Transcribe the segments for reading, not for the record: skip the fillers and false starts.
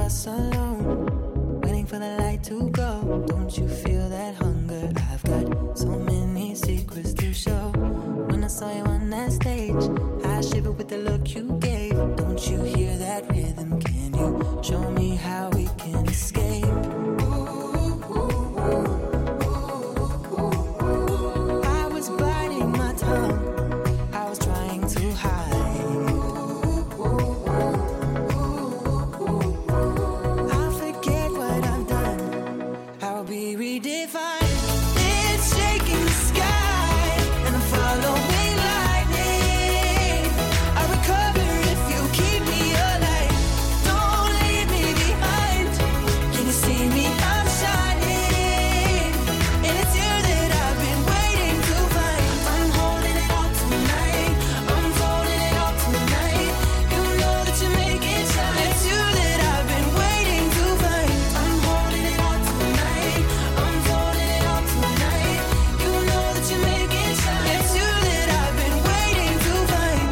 us alone, waiting for the light to go. Don't you feel that hunger? I've got so many secrets to show. When I saw you on that stage, I shivered with the look you gave. Don't you hear that rhythm? Can you show me how we can escape? I was biting my tongue, I was trying to hide. I'll forget what I've done, I'll be redefined. It's shaking the sky, and I'm following lightning. I recover if you keep me alive. Don't leave me behind. Can you see me? I'm shining, and it's you that I've been waiting to find. I'm holding it all tonight, I'm folding it all tonight. You know that you make it shine. It's you that I've been waiting to find. I'm holding it all tonight, I'm folding it all tonight. You know that you make it shine. It's you that I've been waiting to find.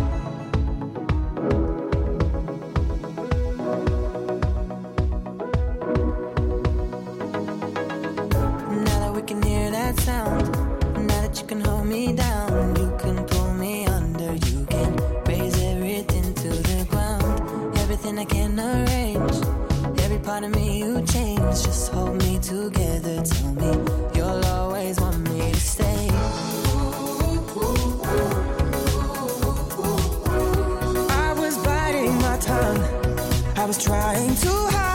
Now that we can hear that sound, now that you can hold me down, you can pull me under, you can raise everything to the ground. Everything I can arrange, every part of me you change. Just hold me together, tell me you'll always want me to stay. I was biting my tongue, I was trying to hide.